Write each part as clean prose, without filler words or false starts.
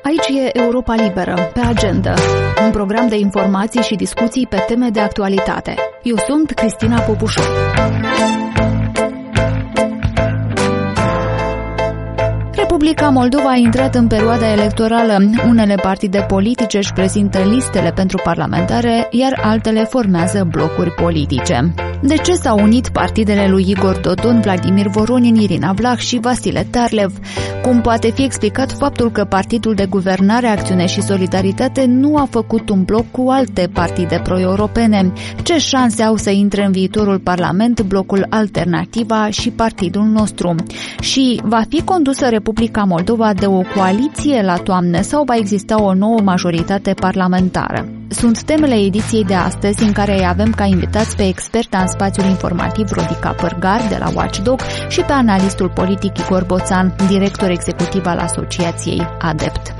Aici e Europa Liberă, pe agenda, un program de informații și discuții pe teme de actualitate. Eu sunt Cristina Popușor. Republica Moldova a intrat în perioada electorală. Unele partide politice își prezintă listele pentru parlamentare, iar altele formează blocuri politice. De ce s-au unit partidele lui Igor Dodon, Vladimir Voronin, Irina Vlah și Vasile Tarlev? Cum poate fi explicat faptul că Partidul de Guvernare, Acțiune și Solidaritate nu a făcut un bloc cu alte partide pro-europene? Ce șanse au să intre în viitorul Parlament blocul Alternativa și partidul nostru? Și va fi condusă Republica Moldova de o coaliție la toamnă sau va exista o nouă majoritate parlamentară? Sunt temele ediției de astăzi, în care îi avem ca invitați pe experta în spațiul informativ Rodica Părgar de la Watchdog și pe analistul politic Igor Boțan, director executiv al Asociației ADEPT.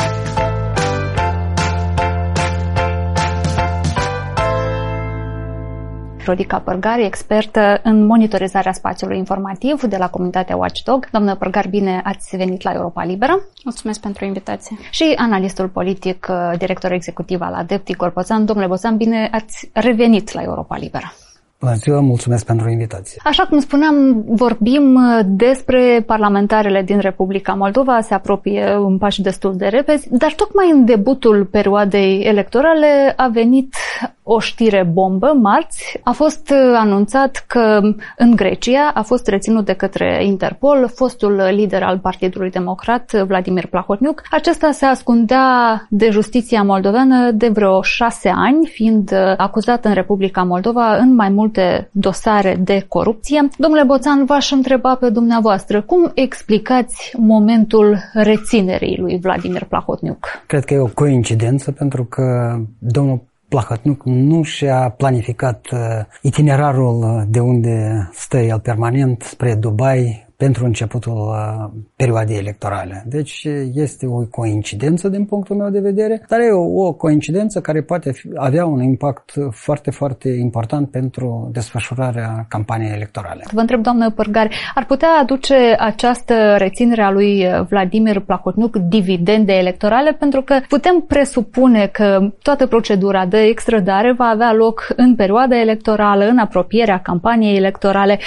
Rodica Părgar, expertă în monitorizarea spațiului informativ de la comunitatea Watchdog. Doamnă Părgar, bine ați venit la Europa Liberă. Mulțumesc pentru invitație. Și analistul politic, director executiv al ADEPT, Igor Boțan. Domnule Boțan, bine ați revenit la Europa Liberă. Bună ziua, mulțumesc pentru invitație. Așa cum spuneam, vorbim despre parlamentarele din Republica Moldova, se apropie în pași destul de repezi, dar tocmai în debutul perioadei electorale a venit o știre bombă. Marți a fost anunțat că în Grecia a fost reținut de către Interpol fostul lider al Partidului Democrat, Vladimir Plahotniuc. Acesta se ascundea de justiția moldoveană de vreo 6 ani, fiind acuzat în Republica Moldova în mai multe dosare de corupție. Domnule Boțan, v-aș întreba pe dumneavoastră, cum explicați momentul reținerii lui Vladimir Plahotniuc? Cred că e o coincidență, pentru că domnul Plahotniuc nu și-a planificat itinerarul de unde stă el permanent spre Dubai pentru începutul perioadei electorale. Deci este o coincidență din punctul meu de vedere, dar e o coincidență care poate avea un impact foarte, foarte important pentru desfășurarea campaniei electorale. Vă întreb, doamnă Părgar, ar putea aduce această reținere a lui Vladimir Plahotniuc dividende electorale? Pentru că putem presupune că toată procedura de extradare va avea loc în perioada electorală, în apropierea campaniei electorale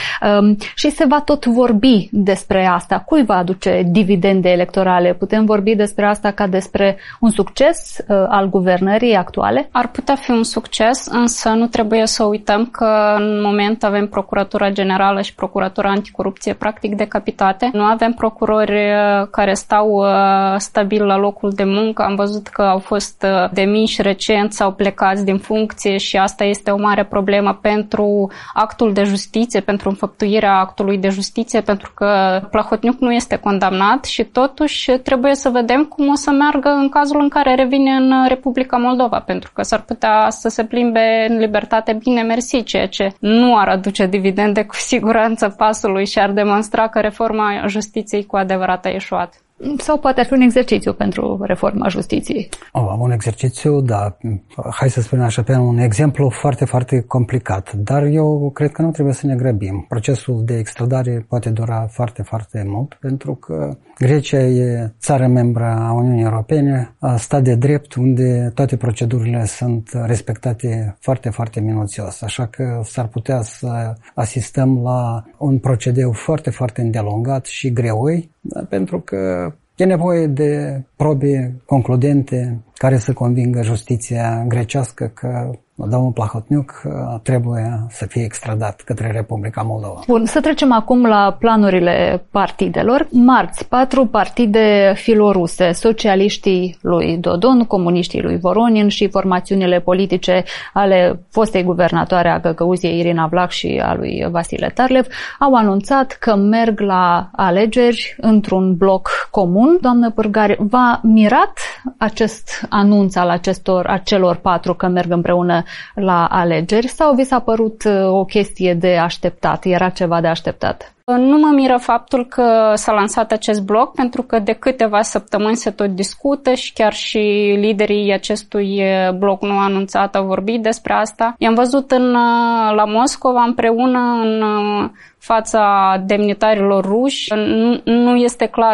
și se va tot vorbi despre asta. Cui va aduce dividende electorale? Putem vorbi despre asta ca despre un succes al guvernării actuale? Ar putea fi un succes, însă nu trebuie să uităm că în moment avem Procuratura Generală și Procuratura Anticorupție practic decapitate. Nu avem procurori care stau stabil la locul de muncă. Am văzut că au fost demiși recent sau plecați din funcție și asta este o mare problemă pentru actul de justiție, pentru înfăptuirea actului de justiție, pentru că Plahotniuc nu este condamnat și totuși trebuie să vedem cum o să meargă în cazul în care revine în Republica Moldova, pentru că s-ar putea să se plimbe în libertate bine mersi, ceea ce nu ar aduce dividende cu siguranță pasului și ar demonstra că reforma justiției cu adevărat a eșuat. Sau poate ar fi un exercițiu pentru reforma justiției? Un exercițiu, da. Hai să spunem așa, pe un exemplu foarte, foarte complicat. Dar eu cred că nu trebuie să ne grăbim. Procesul de extradare poate dura foarte, foarte mult, pentru că Grecia e țară membră a Uniunii Europene, stat de drept, unde toate procedurile sunt respectate foarte, foarte minuțios. Așa că s-ar putea să asistăm la un procedeu foarte, foarte îndelungat și greoi, pentru că e nevoie de probe concludente care să convingă justiția grecească că domnul Plahotniuc trebuie să fie extradat către Republica Moldova. Bun, să trecem acum la planurile partidelor. Marți, 4 partide filoruse, socialiștii lui Dodon, comuniștii lui Voronin și formațiunile politice ale fostei guvernatoare a Găgăuziei Irina Vlah și a lui Vasile Tarlev, au anunțat că merg la alegeri într-un bloc comun. Doamnă Părgar, v-a mirat acest anunț al acelor 4 că merg împreună la alegeri sau vi s-a părut o chestie de așteptat? Era ceva de așteptat? Nu mă miră faptul că s-a lansat acest bloc, pentru că de câteva săptămâni se tot discută și chiar și liderii acestui bloc nou anunțat au vorbit despre asta. I-am văzut la Moscova împreună în fața demnitarilor ruși. Nu este clar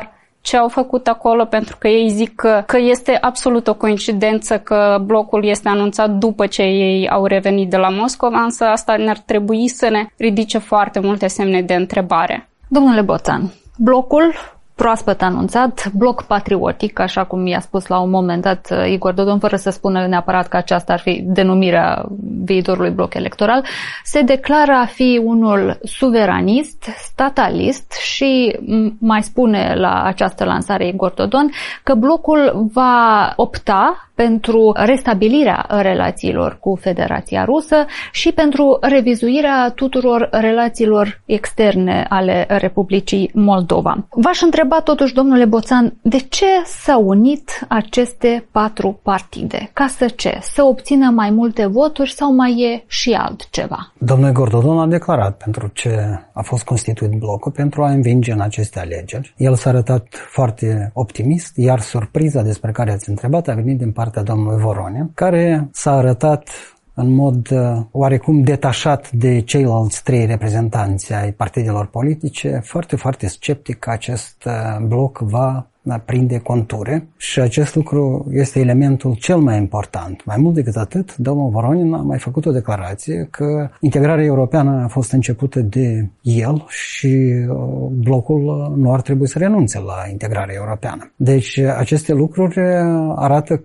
ce au făcut acolo, pentru că ei zic că este absolut o coincidență că blocul este anunțat după ce ei au revenit de la Moscova, însă asta ne-ar trebui să ne ridice foarte multe semne de întrebare. Domnule Boțan, blocul proaspăt anunțat, bloc patriotic, așa cum i-a spus la un moment dat Igor Dodon, fără să spună neapărat că aceasta ar fi denumirea viitorului bloc electoral, se declară a fi unul suveranist, statalist și mai spune la această lansare Igor Dodon că blocul va opta pentru restabilirea relațiilor cu Federația Rusă și pentru revizuirea tuturor relațiilor externe ale Republicii Moldova. V-aș întreba totuși, domnule Boțan, de ce s-au unit aceste 4 partide? Ca să ce? Să obțină mai multe voturi sau mai e și altceva? Domnul Igor Dodon a declarat pentru ce a fost constituit blocul, pentru a învinge în aceste alegeri. El s-a arătat foarte optimist, iar surpriza despre care ați întrebat a venit din partea domnului Voronin, care s-a arătat în mod oarecum detașat de ceilalți 3 reprezentanți ai partidelor politice, foarte, foarte sceptic că acest bloc va prinde conture și acest lucru este elementul cel mai important. Mai mult decât atât, domnul Voronin a mai făcut o declarație că integrarea europeană a fost începută de el și blocul nu ar trebui să renunțe la integrarea europeană. Deci aceste lucruri arată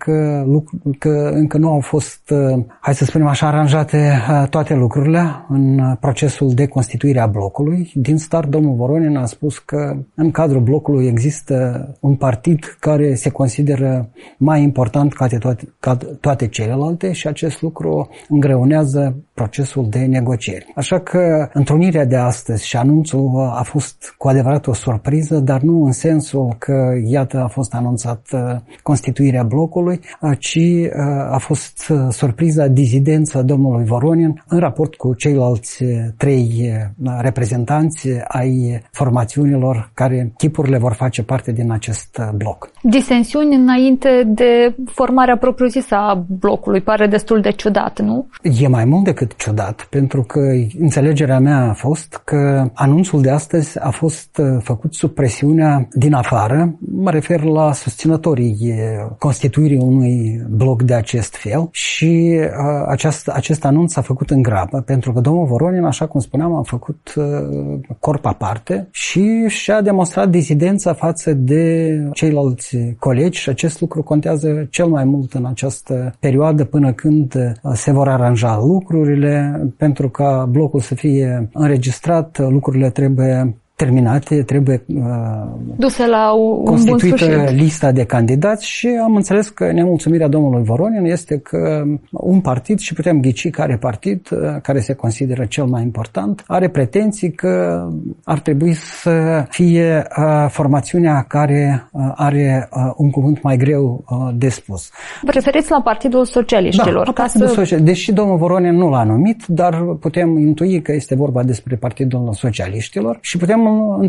că încă nu au fost, hai să spunem așa, aranjate toate lucrurile în procesul de constituire a blocului. Din start, domnul Voronin a spus că în cadrul blocului există un partid care se consideră mai important ca toate celelalte și acest lucru îngreunează procesul de negocieri. Așa că întrunirea de astăzi și anunțul a fost cu adevărat o surpriză, dar nu în sensul că, iată, a fost anunțat constituirea blocului, ci a fost surpriza, dizidența domnului Voronin în raport cu ceilalți 3 reprezentanți ai formațiunilor care chipurile vor face parte din acest bloc. Disensiuni înainte de formarea propriu-zisă a blocului. Pare destul de ciudat, nu? E mai mult decât ciudat, pentru că înțelegerea mea a fost că anunțul de astăzi a fost făcut sub presiunea din afară. Mă refer la susținătorii constituirii unui bloc de acest fel și acest anunț s-a făcut în grabă, pentru că domnul Voronin, așa cum spuneam, a făcut corp aparte și și-a demonstrat dizidența față de ceilalți colegi și acest lucru contează cel mai mult în această perioadă până când se vor aranja lucrurile. Pentru ca blocul să fie înregistrat, lucrurile trebuie terminate, trebuie duse la un constituită bun sfârșit lista de candidați și am înțeles că nemulțumirea domnului Voronin este că un partid, și putem ghici care partid, care se consideră cel mai important, are pretenții că ar trebui să fie formațiunea care are un cuvânt mai greu de spus. Vă referiți la Partidul Socialiștilor? Da, Partidul Socialist. Deși domnul Voronin nu l-a numit, dar putem intui că este vorba despre Partidul Socialiștilor și putem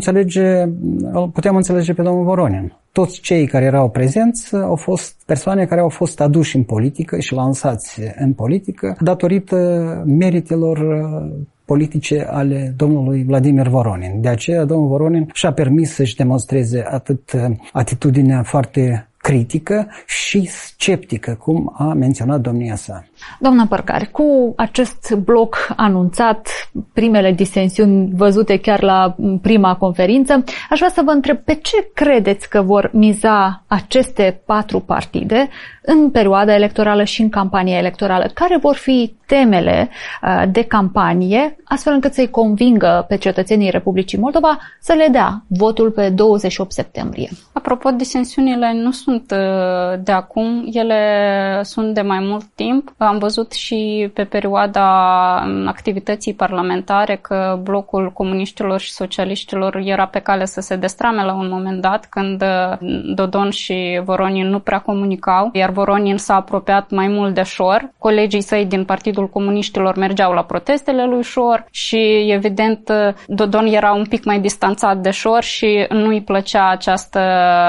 înțelege pe domnul Voronin. Toți cei care erau prezenți au fost persoane care au fost aduși în politică și lansați în politică datorită meritelor politice ale domnului Vladimir Voronin. De aceea, domnul Voronin și-a permis să-și demonstreze atât atitudinea foarte critică și sceptică, cum a menționat domnia sa. Doamna Părcari, cu acest bloc anunțat, primele disensiuni văzute chiar la prima conferință, aș vrea să vă întreb pe ce credeți că vor miza aceste 4 partide în perioada electorală și în campania electorală? Care vor fi temele de campanie, astfel încât să-i convingă pe cetățenii Republicii Moldova să le dea votul pe 28 septembrie? Apropo, disensiunile nu sunt de acum, ele sunt de mai mult timp. Am văzut și pe perioada activității parlamentare că blocul comuniștilor și socialiștilor era pe cale să se destrame la un moment dat, când Dodon și Voronin nu prea comunicau, iar Voronin s-a apropiat mai mult de Șor. Colegii săi din Partidul Comuniștilor mergeau la protestele lui Șor și, evident, Dodon era un pic mai distanțat de Șor și nu îi plăcea această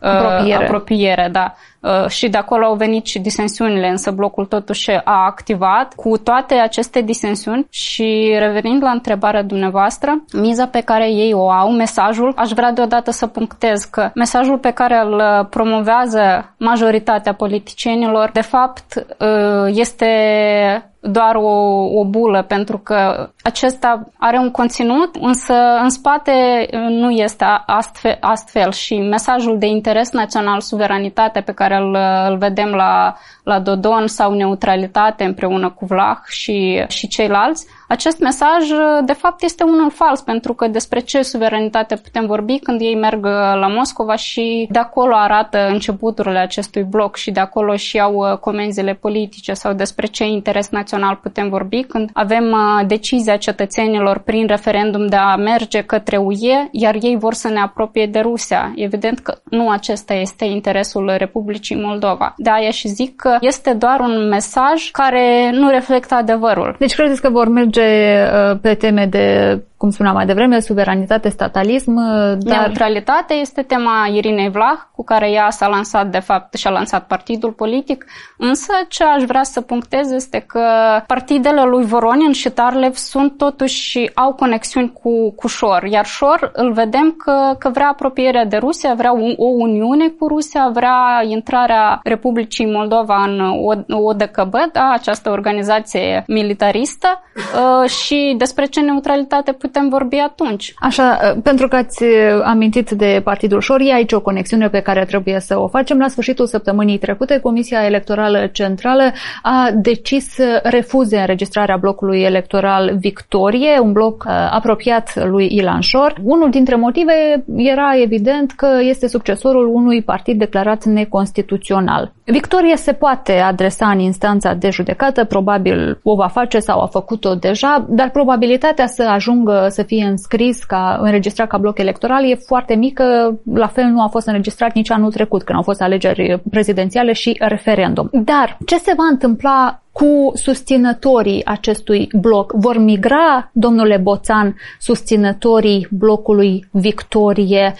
apropiere, da. Și de acolo au venit și disensiunile, însă blocul totuși a activat cu toate aceste disensiuni. Și revenind la întrebarea dumneavoastră, miza pe care ei o au, mesajul, aș vrea deodată să punctez că mesajul pe care îl promovează majoritatea politicienilor, de fapt, este doar o bulă, pentru că acesta are un conținut, însă în spate nu este astfel și mesajul de interes național, suveranitate pe care îl vedem la Dodon sau neutralitate împreună cu Vlah și ceilalți, acest mesaj de fapt este unul fals, pentru că despre ce suveranitate putem vorbi când ei merg la Moscova și de acolo arată începuturile acestui bloc și de acolo și iau comenzile politice, sau despre ce interes național putem vorbi când avem decizia cetățenilor prin referendum de a merge către UE, iar ei vor să ne apropie de Rusia. Evident că nu acesta este interesul Republicii Moldova. De aia și zic că este doar un mesaj care nu reflectă adevărul. Deci credeți că vor merge pe teme de, cum spuneam mai devreme, suveranitate, statalism, dar... Neutralitate este tema Irinei Vlah, cu care ea s-a lansat, de fapt, și-a lansat partidul politic, însă ce aș vrea să punctez este că partidele lui Voronin și Tarlev sunt totuși, au conexiuni cu Șor, iar Șor îl vedem că vrea apropierea de Rusia, vrea o uniune cu Rusia, vrea intrarea Republicii Moldova în ODKB, da, această organizație militaristă, și despre ce neutralitate putem vorbi atunci. Așa, pentru că ați amintit de Partidul Șor, e aici o conexiune pe care trebuie să o facem. La sfârșitul săptămânii trecute, Comisia Electorală Centrală a decis să refuze înregistrarea blocului electoral Victorie, un bloc apropiat lui Ilan Șor. Unul dintre motive era evident că este succesorul unui partid declarat neconstituțional. Victorie se poate adresa în instanța de judecată, probabil o va face sau a făcut-o deja, dar probabilitatea să ajungă să fie înregistrat ca bloc electoral e foarte mică. La fel nu a fost înregistrat nici anul trecut, când au fost alegeri prezidențiale și referendum. Dar ce se va întâmpla cu susținătorii acestui bloc? Vor migra, domnule Boțan, susținătorii blocului Victorie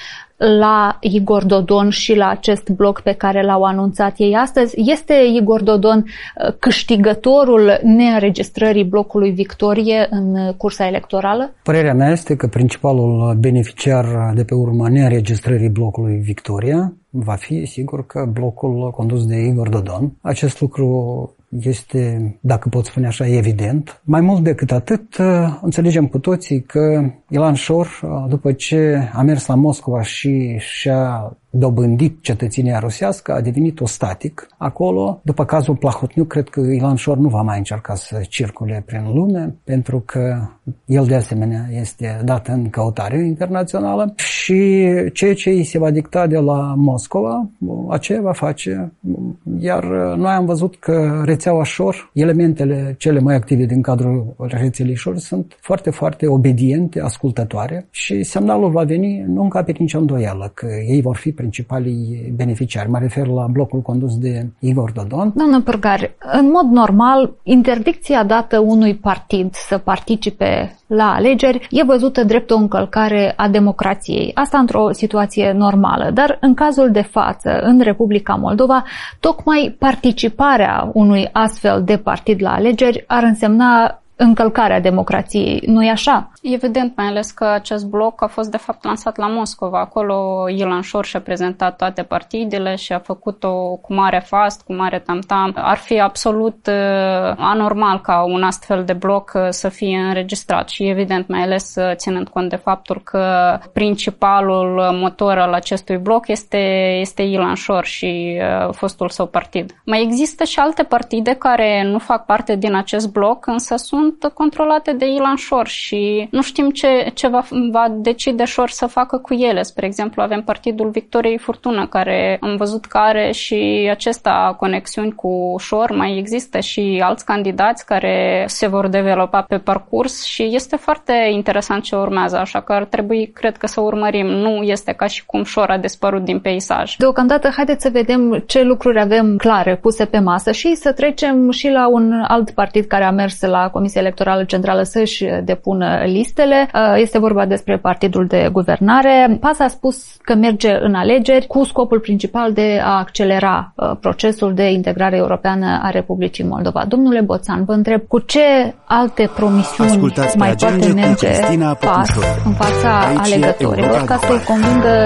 la Igor Dodon și la acest bloc pe care l-au anunțat ei astăzi? Este Igor Dodon câștigătorul neînregistrării blocului Victorie în cursa electorală? Părerea mea este că principalul beneficiar de pe urma neînregistrării blocului Victoria va fi, sigur, că blocul condus de Igor Dodon. Acest lucru este, dacă pot spune așa, evident. Mai mult decât atât, înțelegem cu toții că Ilan Șor, după ce a mers la Moscova și și-a dobândit cetățenia rusească, a devenit ostatic acolo. După cazul Plahotniuc, cred că Ilan Șor nu va mai încerca să circule prin lume, pentru că el de asemenea este dat în căutare internațională și ceea ce îi se va dicta de la Moscova, aceea va face. Iar noi am văzut că rețeaua Șor, elementele cele mai active din cadrul rețelei Șor sunt foarte, foarte obediente, ascultătoare și semnalul va veni, nu încape nicio îndoială că ei vor fi principalii beneficiari. Mă refer la blocul condus de Igor Dodon. Doamnă Pârgar, în mod normal, interdicția dată unui partid să participe la alegeri e văzută drept o încălcare a democrației. Asta într-o situație normală. Dar în cazul de față, în Republica Moldova, tocmai participarea unui astfel de partid la alegeri ar însemna încălcarea democrației, nu-i așa? Evident, mai ales că acest bloc a fost de fapt lansat la Moscova. Acolo Ilan Șor și-a prezentat toate partidele și a făcut-o cu mare fast, cu mare tamtam. Ar fi absolut anormal ca un astfel de bloc să fie înregistrat și evident, mai ales ținând cont de faptul că principalul motor al acestui bloc este Ilan Șor și fostul său partid. Mai există și alte partide care nu fac parte din acest bloc, însă sunt controlate de Ilan Șor și nu știm ce va decide Șor să facă cu ele. Spre exemplu, avem Partidul Victoriei Furtună, care am văzut că are și acesta conexiuni cu Șor. Mai există și alți candidați care se vor dezvolta pe parcurs și este foarte interesant ce urmează, așa că ar trebui, cred că, să urmărim. Nu este ca și cum Șor a dispărut din peisaj. Deocamdată, haideți să vedem ce lucruri avem clare, puse pe masă și să trecem și la un alt partid care a mers la Comisia Comisia Electorală Centrală să-și depună listele. Este vorba despre partidul de guvernare. PAS a spus că merge în alegeri cu scopul principal de a accelera procesul de integrare europeană a Republicii Moldova. Domnule Boțan, vă întreb, cu ce alte promisiuni mai poate merge PAS în fața alegătorilor ca să-i convingă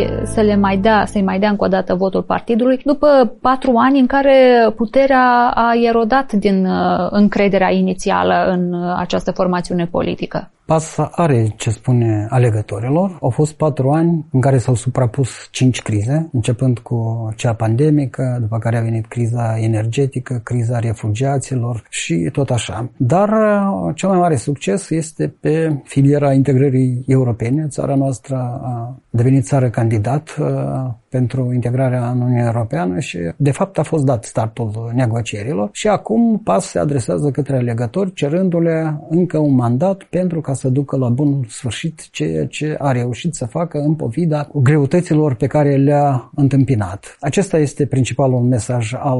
să-i mai dea încă o dată votul partidului după 4 ani în care puterea a erodat din încrederea inițială în această formațiune politică? PAS are ce spune alegătorilor. Au fost 4 ani în care s-au suprapus 5 crize, începând cu cea pandemică, după care a venit criza energetică, criza refugiaților și tot așa. Dar cel mai mare succes este pe filiera integrării europene. Țara noastră a devenit țară candidat pentru integrarea în Uniunea Europeană și, de fapt, a fost dat startul negocierilor și acum PAS se adresează către alegători cerându-le încă un mandat pentru ca să ducă la bun sfârșit ceea ce a reușit să facă în povida greutăților pe care le-a întâmpinat. Acesta este principalul mesaj al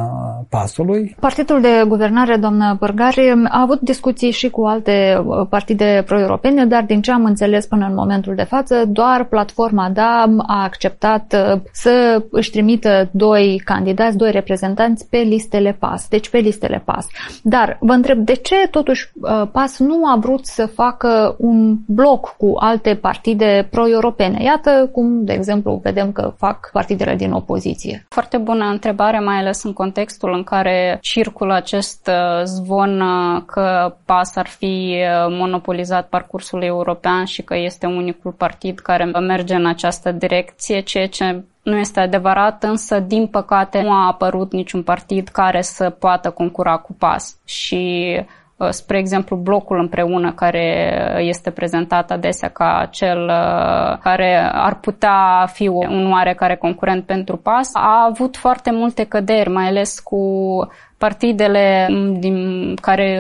PAS-ului. Partidul de guvernare, doamnă Bărgari, a avut discuții și cu alte partide pro-europene, dar din ce am înțeles până în momentul de față, doar platforma DA a acceptat să își trimită 2 candidați, 2 reprezentanți pe listele PAS, deci pe listele PAS. Dar vă întreb, de ce totuși PAS nu a vrut să facă un bloc cu alte partide pro-europene? Iată cum, de exemplu, vedem că fac partidele din opoziție. Foarte bună întrebare, mai ales în contextul în care circulă acest zvon că PAS ar fi monopolizat parcursul european și că este unicul partid care merge în această direcție, ceea ce nu este adevărat, însă, din păcate, nu a apărut niciun partid care să poată concura cu PAS. Și, spre exemplu, blocul împreună, care este prezentat adesea ca cel care ar putea fi un oarecare concurent pentru PAS, a avut foarte multe căderi, mai ales cu partidele din care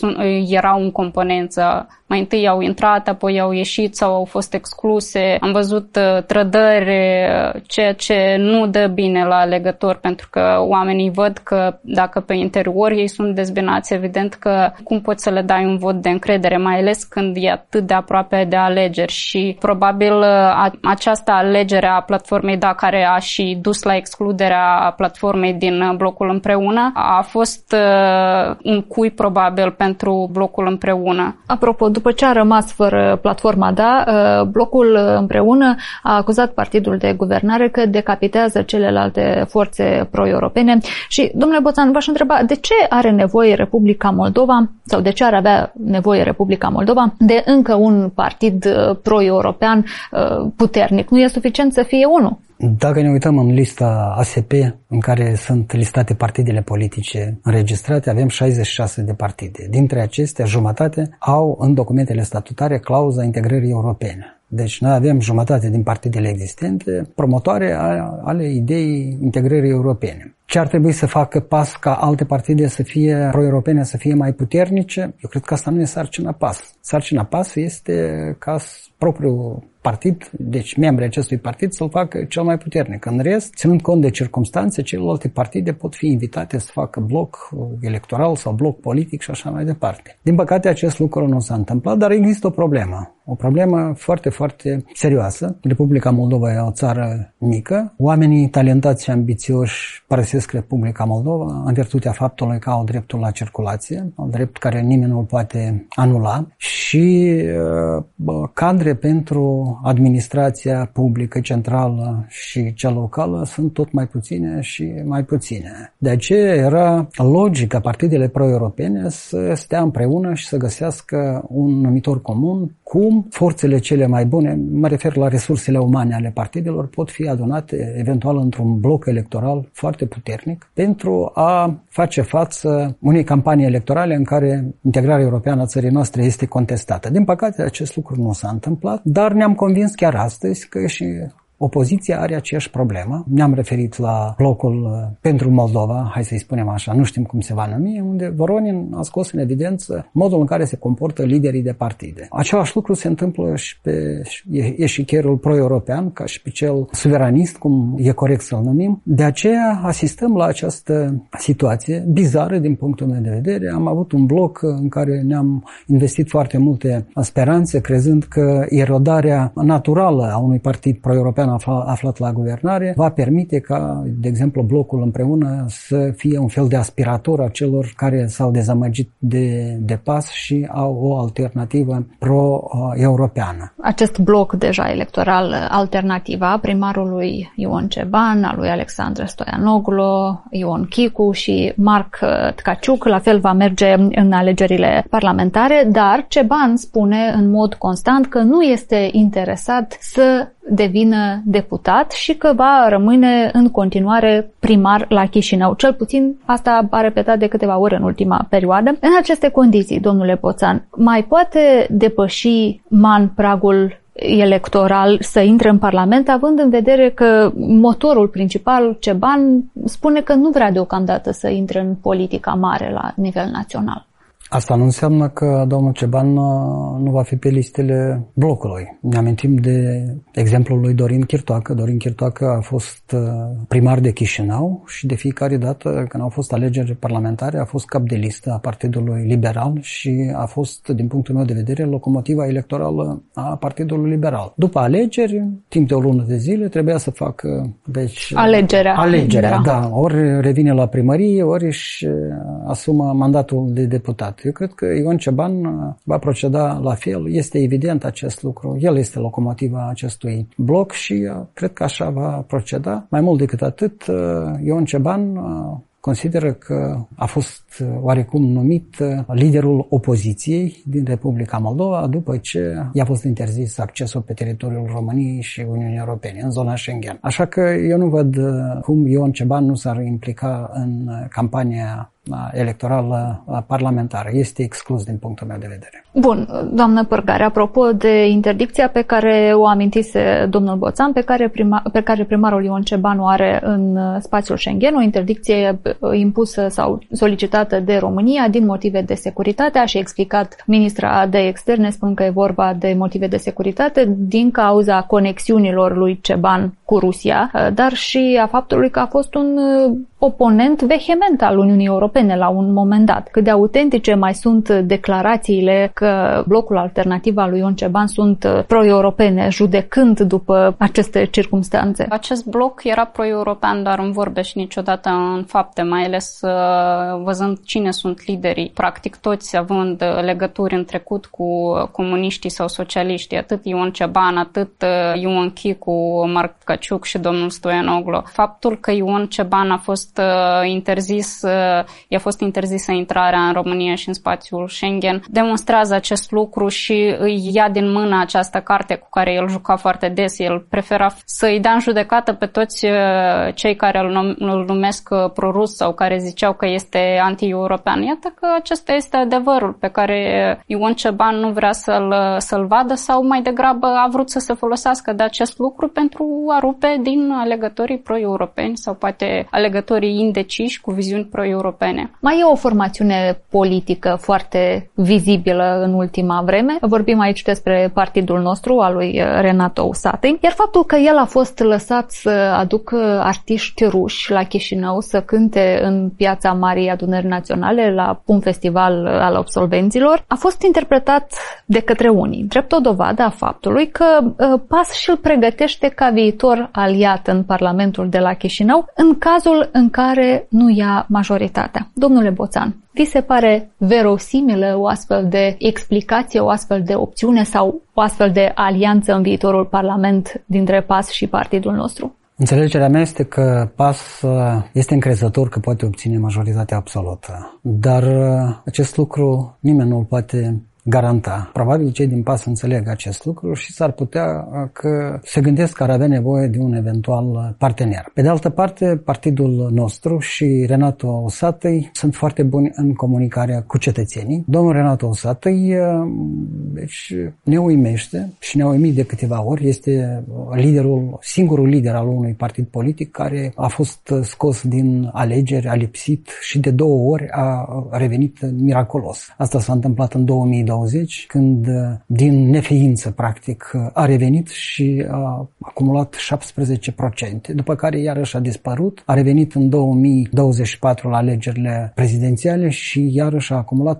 erau în componență. Mai întâi au intrat, apoi au ieșit sau au fost excluse. Am văzut trădări, ceea ce nu dă bine la alegători, pentru că oamenii văd că dacă pe interior ei sunt dezbinați, evident că cum poți să le dai un vot de încredere, mai ales când e atât de aproape de alegeri. Și probabil această alegere a platformei DA, care a și dus la excluderea platformei din blocul împreună, a fost un cui probabil pentru blocul împreună. Apropo, după ce a rămas fără platforma DA, blocul împreună a acuzat partidul de guvernare că decapitează celelalte forțe pro-europene. Și, domnule Boțan, v-aș întreba, de ce are nevoie Republica Moldova, sau de ce ar avea nevoie Republica Moldova de încă un partid pro-european puternic? Nu e suficient să fie unul? Dacă ne uităm în lista ASP, în care sunt listate partidele politice înregistrate, avem 66 de partide. Dintre acestea, jumătate au în documentele statutare clauza integrării europene. Deci noi avem jumătate din partidele existente promotoare ale ideii integrării europene. Ce ar trebui să facă PAS ca alte partide să fie pro-europene, să fie mai puternice? Eu cred că asta nu e sarcina PAS. Sarcina PAS este ca propriul partid, deci membrii acestui partid, să-l facă cel mai puternic. În rest, ținând cont de circumstanțe, celelalte partide pot fi invitate să facă bloc electoral sau bloc politic și așa mai departe. Din păcate, acest lucru nu s-a întâmplat, dar există o problemă. O problemă foarte, foarte serioasă. Republica Moldova e o țară mică. Oamenii talentați și ambițioși părăsesc Republica Moldova în virtutea faptului că au dreptul la circulație, un drept care nimeni nu îl poate anula, și cadre pentru administrația publică centrală și cea locală sunt tot mai puține și mai puține. De aceea era logic ca partidele pro-europene să stea împreună și să găsească un numitor comun cum forțele cele mai bune, mă refer la resursele umane ale partidelor, pot fi adunate eventual într-un bloc electoral foarte puternic pentru a face față unei campanii electorale în care integrarea europeană a țării noastre este contestată. Din păcate, acest lucru nu s-a întâmplat, dar ne-am convins chiar astăzi că și opoziția are aceeași problemă. Ne-am referit la blocul pentru Moldova, hai să-i spunem așa, nu știm cum se va numi, unde Voronin a scos în evidență modul în care se comportă liderii de partide. Același lucru se întâmplă și pe eșichierul pro-european, ca și pe cel suveranist, cum e corect să-l numim. De aceea asistăm la această situație bizară din punctul meu de vedere. Am avut un bloc în care ne-am investit foarte multe speranțe, crezând că erodarea naturală a unui partid pro-european aflat la guvernare va permite ca, de exemplu, blocul împreună să fie un fel de aspirator a celor care s-au dezamăgit de PAS și au o alternativă pro-europeană. Acest bloc deja electoral, alternativa primarului Ion Ceban, a lui Alexandru Stoianoglu, Ion Chicu și Marc Tkaciuc, la fel va merge în alegerile parlamentare, dar Ceban spune în mod constant că nu este interesat să devină deputat și că va rămâne în continuare primar la Chișinău. Cel puțin asta a repetat de câteva ori în ultima perioadă. În aceste condiții, domnule Boțan, mai poate depăși MAN pragul electoral să intre în Parlament, având în vedere că motorul principal, Ceban, spune că nu vrea deocamdată să intre în politica mare la nivel național? Asta nu înseamnă că domnul Ceban nu va fi pe listele blocului. Ne amintim de exemplul lui Dorin Chirtoacă. Dorin Chirtoacă a fost primar de Chișinău și de fiecare dată când au fost alegeri parlamentare a fost cap de listă a Partidului Liberal și a fost, din punctul meu de vedere, locomotiva electorală a Partidului Liberal. După alegeri, timp de o lună de zile, trebuia să facă alegerea. Da. Ori revine la primărie, ori își asumă mandatul de deputat. Eu cred că Ion Ceban va proceda la fel. Este evident acest lucru. El este locomotiva acestui bloc și cred că așa va proceda. Mai mult decât atât, Ion Ceban consideră că a fost oarecum numit liderul opoziției din Republica Moldova după ce i-a fost interzis accesul pe teritoriul României și Uniunii Europene, în zona Schengen. Așa că eu nu văd cum Ion Ceban nu s-ar implica în campania electorală parlamentară. Este exclus din punctul meu de vedere. Bun, doamnă Părgare, apropo de interdicția pe care o amintise domnul Boțan, pe care primarul Ion Ceban o are în spațiul Schengen, o interdicție impusă sau solicitată de România din motive de securitate, a și explicat ministra de externe, spun că e vorba de motive de securitate din cauza conexiunilor lui Ceban cu Rusia, dar și a faptului că a fost un oponent vehement al Uniunii Europene la un moment dat. Cât de autentice mai sunt declarațiile că blocul alternativ al lui Ion Ceban sunt pro-europene, judecând după aceste circumstanțe? Acest bloc era pro-european doar în vorbe și niciodată în fapte, mai ales văzând cine sunt liderii, practic toți având legături în trecut cu comuniștii sau socialiștii, atât Ion Ceban, atât Ion Chicu, Marc Tkaciuc și domnul Stoianoglu. Faptul că Ion Ceban a fost i-a fost interzisă intrarea în România și în spațiul Schengen demonstrează acest lucru și îi ia din mână această carte cu care el juca foarte des. El prefera să îi dea în judecată pe toți cei care îl numesc pro-rus sau care ziceau că este anti-european. Iată că acesta este adevărul pe care Ion Ceban nu vrea să-l vadă sau mai degrabă a vrut să se folosească de acest lucru pentru a rupe din alegătorii pro-europeni sau poate alegătorii indeciși cu viziuni pro-europene. Mai e o formațiune politică foarte vizibilă în ultima vreme. Vorbim aici despre partidul nostru, al lui Renato Usatăi, iar faptul că el a fost lăsat să aducă artiști ruși la Chișinău să cânte în Piața Marii Adunări Naționale la un festival al absolvenților a fost interpretat de către unii, drept o dovadă a faptului că PAS și-l pregătește ca viitor aliat în Parlamentul de la Chișinău în cazul în care nu ia majoritatea. Domnule Boțan, vi se pare verosimilă o astfel de explicație, o astfel de opțiune sau o astfel de alianță în viitorul Parlament dintre PAS și partidul nostru? Înțelegerea mea este că PAS este încrezător că poate obține majoritatea absolută, dar acest lucru nimeni nu îl poate garanta. Probabil cei din PAS înțeleg acest lucru și s-ar putea că se gândesc că ar avea nevoie de un eventual partener. Pe de altă parte, partidul nostru și Renato Osatăi sunt foarte buni în comunicarea cu cetățenii. Domnul Renato Osatăi deci, ne uimește și ne-a uimit de câteva ori. Este singurul lider al unui partid politic care a fost scos din alegeri, a lipsit și de 2 ori a revenit miraculos. Asta s-a întâmplat în 2020, când din neființă, practic, a revenit și a acumulat 17%, după care iarăși a dispărut, a revenit în 2024 la alegerile prezidențiale și iarăși a acumulat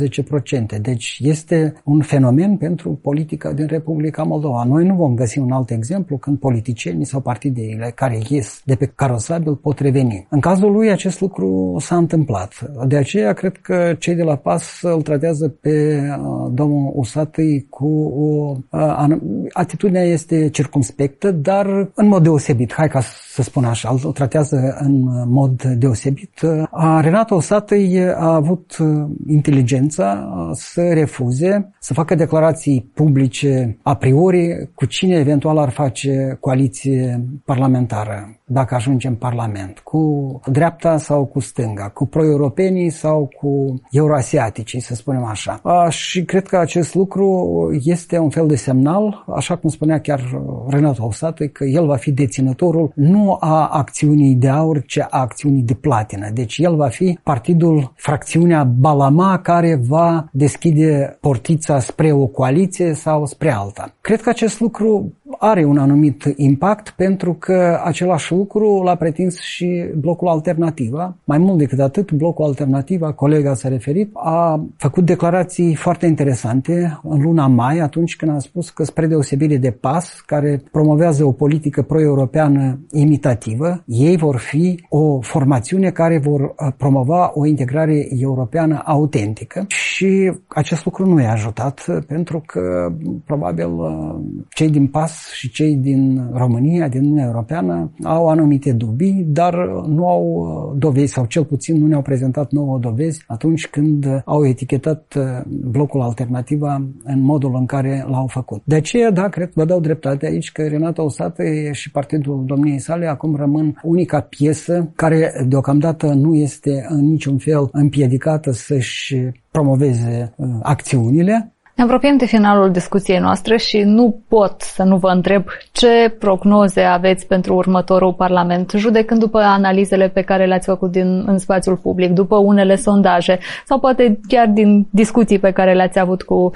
14%. Deci este un fenomen pentru politica din Republica Moldova. Noi nu vom găsi un alt exemplu când politicienii sau partidele care ies de pe carosabil pot reveni. În cazul lui acest lucru s-a întâmplat. De aceea cred că cei de la PAS îl tratează pe domnul Osatăi cu o atitudinea este circumspectă, dar în mod deosebit. Hai ca să spun așa, îl tratează în mod deosebit. Renato Osatăi a avut inteligența să refuze să facă declarații publice a priori cu cine eventual ar face coaliție parlamentară dacă ajunge în Parlament, cu dreapta sau cu stânga, cu pro-europenii sau cu euroasiaticii, să spunem așa. Și cred că acest lucru este un fel de semnal, așa cum spunea chiar Renato Osatăi, că el va fi deținătorul nu a acțiunii de aur, ci a acțiunii de platină. Deci el va fi partidul, fracțiunea Balama, care va deschide portița spre o coaliție sau spre alta. Cred că acest lucru are un anumit impact, pentru că același lucru l-a pretins și Blocul Alternativa. Mai mult decât atât, Blocul Alternativa, colega s-a referit, a făcut declarații foarte interesante în luna mai, atunci când a spus că, spre deosebire de PAS, care promovează o politică pro-europeană imitativă, ei vor fi o formațiune care vor promova o integrare europeană autentică și acest lucru nu i-a ajutat, pentru că probabil cei din PAS și cei din România, din Uniunea Europeană, au anumite dubii, dar nu au dovezi, sau cel puțin nu ne-au prezentat nouă dovezi atunci când au etichetat Blocul Alternativa în modul în care l-au făcut. De aceea, da, cred, vă dau dreptate aici că Renato Osatăi și partidul domniei sale acum rămân unica piesă care deocamdată nu este în niciun fel împiedicată să-și promoveze acțiunile. Ne apropiem de finalul discuției noastre și nu pot să nu vă întreb ce prognoze aveți pentru următorul Parlament, judecând după analizele pe care le-ați făcut în spațiul public, după unele sondaje sau poate chiar din discuții pe care le-ați avut cu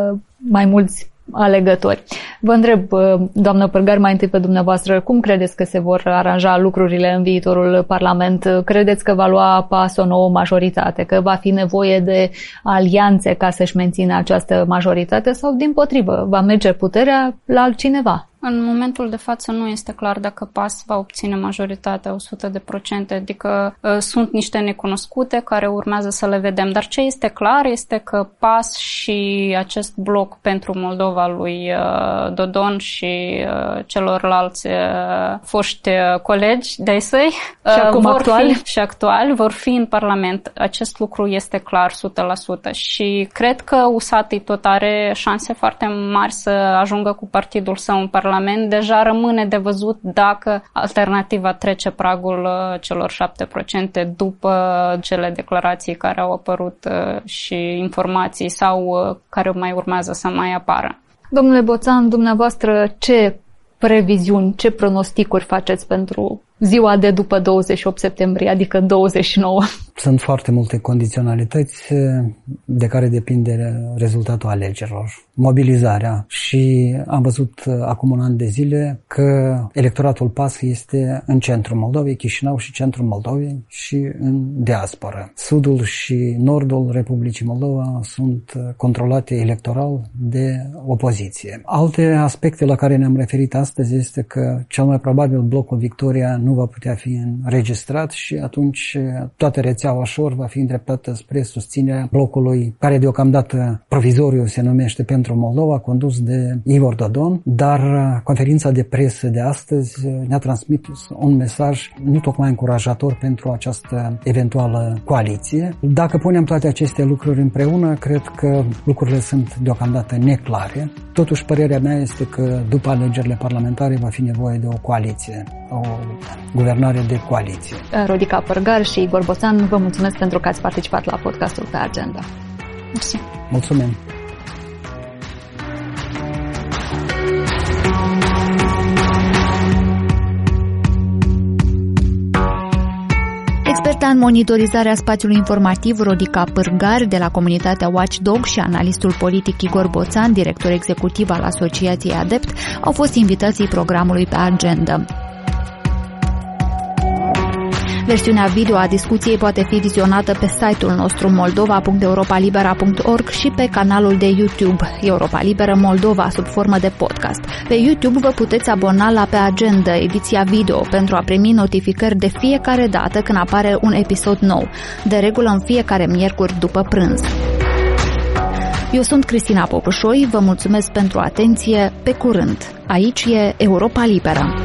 mai mulți alegători. Vă întreb, doamnă Pârgar, mai întâi pe dumneavoastră, cum credeți că se vor aranja lucrurile în viitorul Parlament? Credeți că va lua PAS o nouă majoritate, că va fi nevoie de alianțe ca să-și mențină această majoritate sau, dimpotrivă, va merge puterea la altcineva? În momentul de față nu este clar dacă PAS va obține majoritatea 100%, adică sunt niște necunoscute care urmează să le vedem. Dar ce este clar este că PAS și acest bloc pentru Moldova lui Dodon și celorlalți foști colegi de-ai săi și acum actuali vor fi în Parlament. Acest lucru este clar 100% și cred că Osatăi tot are șanse foarte mari să ajungă cu partidul său în Parlament. Deja rămâne de văzut dacă Alternativa trece pragul celor 7% după cele declarații care au apărut și informații sau care mai urmează să mai apară. Domnule Boțan, dumneavoastră ce previziuni, ce pronosticuri faceți pentru ziua de după 28 septembrie, adică 29? Sunt foarte multe condiționalități de care depinde rezultatul alegerilor. Mobilizarea. Și am văzut acum un an de zile că electoratul PAS este în centrul Moldovei, Chișinău și centrul Moldovei și în diasporă. Sudul și nordul Republicii Moldova sunt controlate electoral de opoziție. Alte aspecte la care ne-am referit astăzi este că cel mai probabil blocul Victoria nu va putea fi înregistrat și atunci toate rețelele Țeavașor va fi îndreptată spre susținerea blocului care deocamdată provizoriu se numește Pentru Moldova, condus de Igor Dodon, dar conferința de presă de astăzi ne-a transmis un mesaj nu tocmai încurajator pentru această eventuală coaliție. Dacă punem toate aceste lucruri împreună, cred că lucrurile sunt deocamdată neclare. Totuși, părerea mea este că după alegerile parlamentare va fi nevoie de o coaliție, o guvernare de coaliție. Rodica Pârgar și Igor Boțan, vă mulțumesc pentru că ați participat la podcastul Pe Agenda. Mersi. Mulțumim! Experta în monitorizarea spațiului informativ Rodica Pârgar de la comunitatea Watchdog și analistul politic Igor Boțan, director executiv al Asociației Adept, au fost invitații programului Pe Agenda. Versiunea video a discuției poate fi vizionată pe site-ul nostru moldova.europalibera.org și pe canalul de YouTube Europa Liberă Moldova sub formă de podcast. Pe YouTube vă puteți abona la Pe Agenda, ediția video, pentru a primi notificări de fiecare dată când apare un episod nou, de regulă în fiecare miercuri după prânz. Eu sunt Cristina Popușoi, vă mulțumesc pentru atenție, pe curând. Aici e Europa Liberă.